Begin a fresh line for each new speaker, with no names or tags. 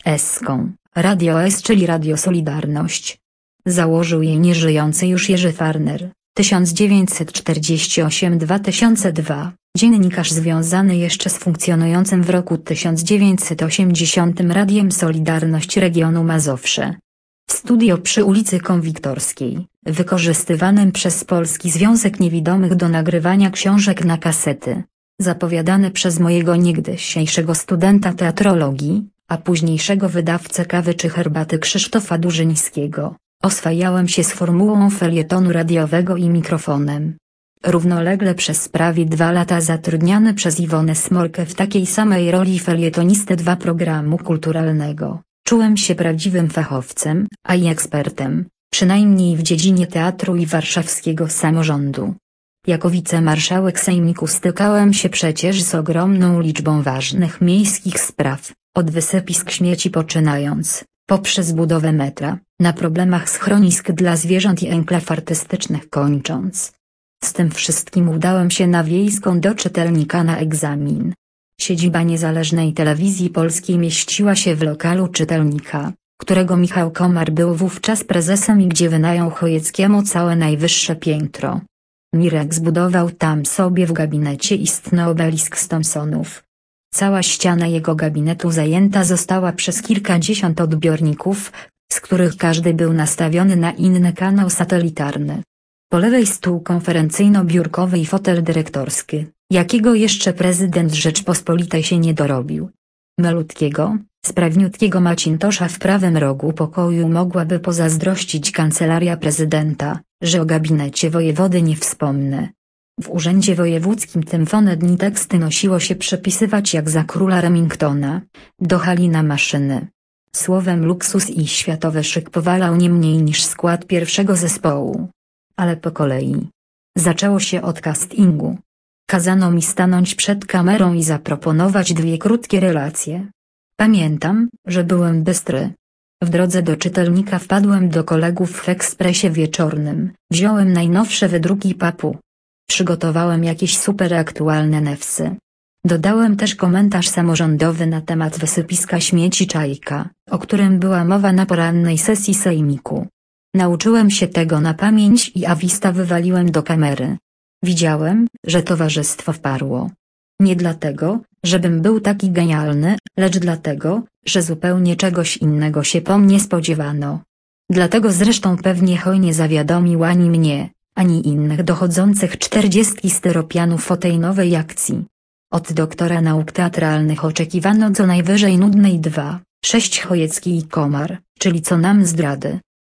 S-ką, Radio S, czyli Radio Solidarność. Założył je nieżyjący już Jerzy Farner, 1948–2002, dziennikarz związany jeszcze z funkcjonującym w roku 1980 Radiem Solidarność Regionu Mazowsze. W studio przy ulicy Konwiktorskiej, wykorzystywanym przez Polski Związek Niewidomych do nagrywania książek na kasety, zapowiadane przez mojego niegdysiejszego studenta teatrologii, a późniejszego wydawcę kawy czy herbaty Krzysztofa Durzyńskiego, oswajałem się z formułą felietonu radiowego i mikrofonem. Równolegle przez prawie 2 lata zatrudniany przez Iwonę Smolkę w takiej samej roli felietonisty programu kulturalnego, czułem się prawdziwym fachowcem, a i ekspertem, przynajmniej w dziedzinie teatru i warszawskiego samorządu. Jako wicemarszałek sejmiku stykałem się przecież z ogromną liczbą ważnych miejskich spraw, od wysypisk śmieci poczynając, poprzez budowę metra, na problemach schronisk dla zwierząt i enklaw artystycznych kończąc. Z tym wszystkim udałem się na Wiejską do czytelnika na egzamin. Siedziba Niezależnej Telewizji Polskiej mieściła się w lokalu czytelnika, którego Michał Komar był wówczas prezesem i gdzie wynajął Chojeckiemu całe najwyższe piętro. Mirek zbudował tam sobie w gabinecie istny obelisk z Thompsonów. Cała ściana jego gabinetu zajęta została przez kilkadziesiąt odbiorników, z których każdy był nastawiony na inny kanał satelitarny. Po lewej stół konferencyjno-biurkowy i fotel dyrektorski, jakiego jeszcze prezydent Rzeczpospolitej się nie dorobił. Malutkiego, sprawniutkiego Macintosza w prawym rogu pokoju mogłaby pozazdrościć kancelaria prezydenta, że o gabinecie wojewody nie wspomnę. W urzędzie wojewódzkim tymfone dni teksty nosiło się przepisywać jak za króla Remingtona, do hali na maszyny. Słowem luksus i światowy szyk powalał nie mniej niż skład pierwszego zespołu. Ale po kolei. Zaczęło się od castingu. Kazano mi stanąć przed kamerą i zaproponować 2 krótkie relacje. Pamiętam, że byłem bystry. W drodze do czytelnika wpadłem do kolegów w Ekspresie Wieczornym, wziąłem najnowsze wydruki papu. Przygotowałem jakieś superaktualne newsy. Dodałem też komentarz samorządowy na temat wysypiska śmieci Czajka, o którym była mowa na porannej sesji sejmiku. Nauczyłem się tego na pamięć i awista wywaliłem do kamery. Widziałem, że towarzystwo wparło. Nie dlatego, żebym był taki genialny, lecz dlatego, że zupełnie czegoś innego się po mnie spodziewano. Dlatego zresztą pewnie hojnie zawiadomił ani mnie, ani innych dochodzących 40 styropianów o tej nowej akcji. Od doktora nauk teatralnych oczekiwano co najwyżej nudnej 2, 6 Chojecki i Komar, czyli co nam zdrady,